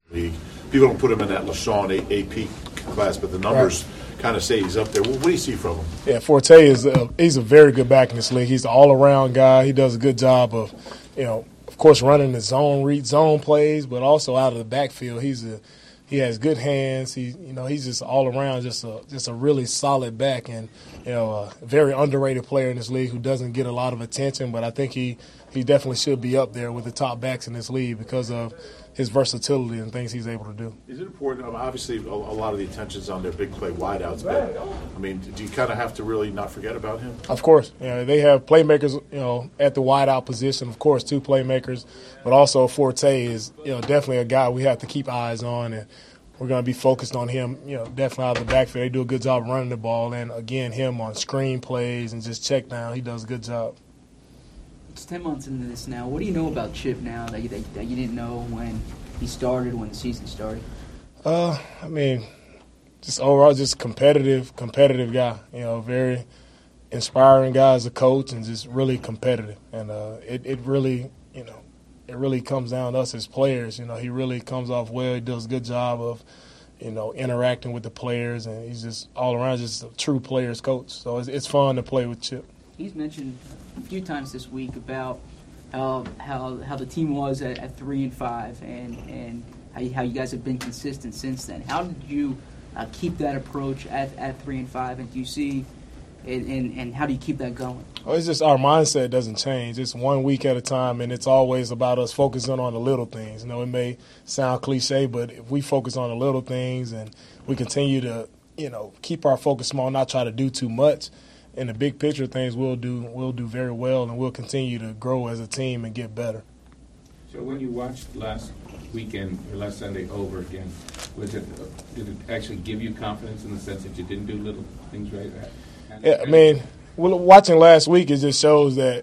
league. People don't put him in that LaShawn AP class, but the numbers kind of say he's up there. What do you see from him? Yeah, Forte he's a very good back in this league. He's an all-around guy. He does a good job of, of course, running the zone plays, but also out of the backfield. He has good hands. He's just all around, just a really solid back, and a very underrated player in this league who doesn't get a lot of attention. But I think he definitely should be up there with the top backs in this league because of his versatility and things he's able to do. Is it important? Obviously, a lot of the attention's on their big play wideouts, but do you kind of have to really not forget about him? Of course, they have playmakers, at the wideout position. Of course, 2 playmakers, but also Forte is, definitely a guy we have to keep eyes on, and we're going to be focused on him, definitely out of the backfield. They do a good job running the ball, and again, him on screen plays and just check down. He does a good job. It's 10 months into this now. What do you know about Chip now that you didn't know when he started, when the season started? Just overall, just competitive guy. Very inspiring guy as a coach, and just really competitive. And it really comes down to us as players. He really comes off well. He does a good job of, interacting with the players, and he's just all around just a true players coach. So it's fun to play with Chip. He's mentioned a few times this week about how the team was at 3-5 and how you guys have been consistent since then. How did you keep that approach at 3-5, and do you see and how do you keep that going? Well, it's just our mindset doesn't change. It's 1 week at a time, and it's always about us focusing on the little things. It may sound cliche, but if we focus on the little things and we continue to keep our focus small, not try to do too much, in the big picture things we'll do very well, and we'll continue to grow as a team and get better. So when you watched last weekend or last Sunday over again, did it actually give you confidence in the sense that you didn't do little things right? Yeah, watching last week, it just shows that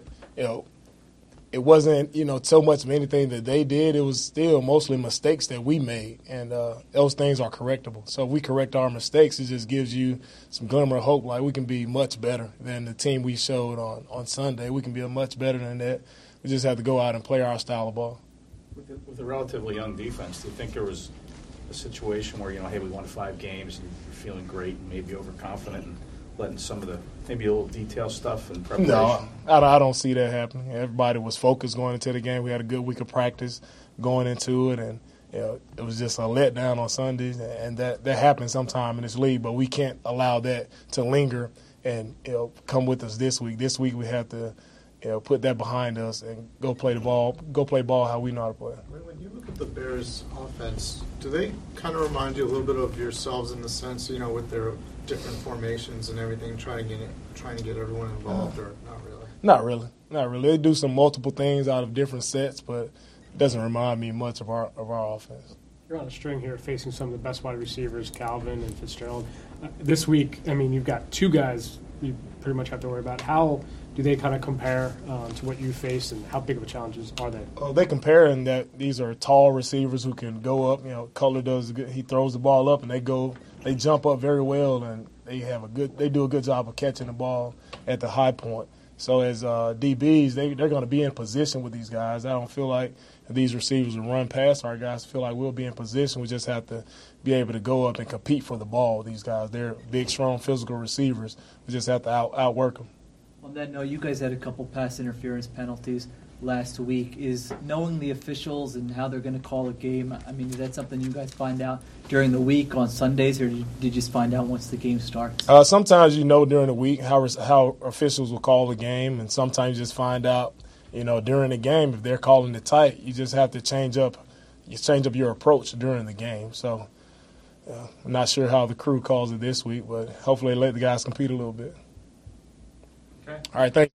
it wasn't so much of anything that they did. It was still mostly mistakes that we made, and those things are correctable. So if we correct our mistakes, it just gives you some glimmer of hope, like we can be much better than the team we showed on Sunday. We can be much better than that. We just have to go out and play our style of ball. With a relatively young defense, do you think there was a situation where, hey, we won 5 games and you're feeling great and maybe overconfident and letting some of the maybe a little detail stuff and preparation? No, I don't see that happening. Everybody was focused going into the game. We had a good week of practice going into it, and it was just a letdown on Sundays, and that happens sometime in this league, but we can't allow that to linger and come with us this week. This week we have to put that behind us and go play ball how we know how to play. When you look at the Bears' offense, do they kind of remind you a little bit of yourselves in the sense, with their different formations and everything, trying to get everyone involved, or not really? Not really. They do some multiple things out of different sets, but it doesn't remind me much of our offense. You're on a string here facing some of the best wide receivers, Calvin and Fitzgerald. This week, you've got 2 guys you pretty much have to worry about. How do they kind of compare to what you faced, and how big of a challenges are they? Well, they compare in that these are tall receivers who can go up. Cutler does good. He throws the ball up, and they jump up very well, and they do a good job of catching the ball at the high point. So as DBs, they're going to be in position with these guys. I don't feel like these receivers will run past our guys. I feel like we'll be in position. We just have to be able to go up and compete for the ball. These guys, they're big, strong, physical receivers. We just have to outwork them. On that note, you guys had a couple pass interference penalties last week. Is knowing the officials and how they're going to call a game, is that something you guys find out during the week on Sundays, or did you just find out once the game starts? Sometimes during the week how officials will call the game, and sometimes you just find out during the game if they're calling it tight. You just have to change up your approach during the game. So I'm not sure how the crew calls it this week, but hopefully let the guys compete a little bit. Okay. All right, thank you.